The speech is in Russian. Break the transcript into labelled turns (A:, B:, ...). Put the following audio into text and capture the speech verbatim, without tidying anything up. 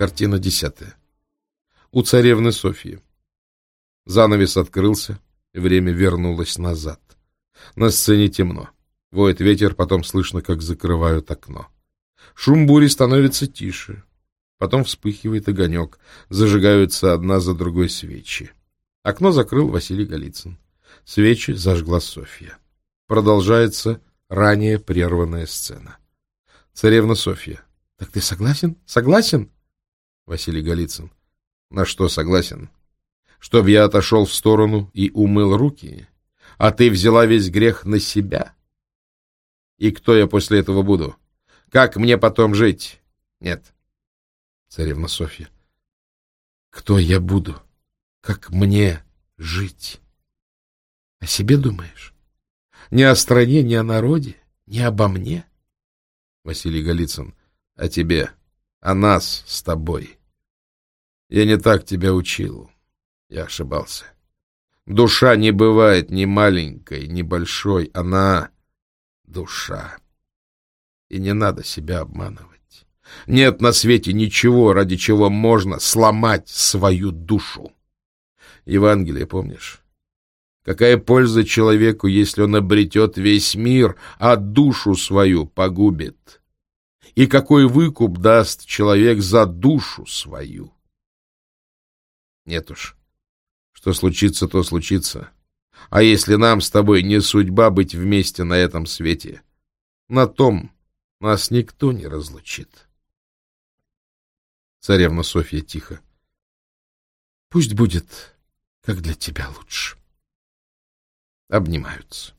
A: Картина десятая. У царевны Софьи. Занавес открылся, время вернулось назад. На сцене темно. Воет ветер, потом слышно, как закрывают окно. Шум бури становится тише. Потом вспыхивает огонек. Зажигаются одна за другой свечи. Окно закрыл Василий Голицын. Свечи зажгла Софья. Продолжается ранее прерванная сцена. Царевна Софья. — Так ты согласен? Согласен? Василий Голицын. — На что согласен? Чтоб я отошел в сторону и умыл руки, а ты взяла весь грех на себя? И кто я после этого буду? Как мне потом жить? Нет. Царевна Софья. — Кто я буду? Как мне жить? О себе думаешь? Не о стране, не о народе, не обо мне? Василий Голицын. О тебе, о нас с тобой. Я не так тебя учил. Я ошибался. Душа не бывает ни маленькой, ни большой. Она душа. И не надо себя обманывать. Нет на свете ничего, ради чего можно сломать свою душу. Евангелие помнишь? Какая польза человеку, если он обретет весь мир, а душу свою погубит? И какой выкуп даст человек за душу свою? Нет уж. Что случится, то случится. А если нам с тобой не судьба быть вместе на этом свете, на том нас никто не разлучит. Царевна Софья тихо. Пусть будет, как для тебя лучше. Обнимаются.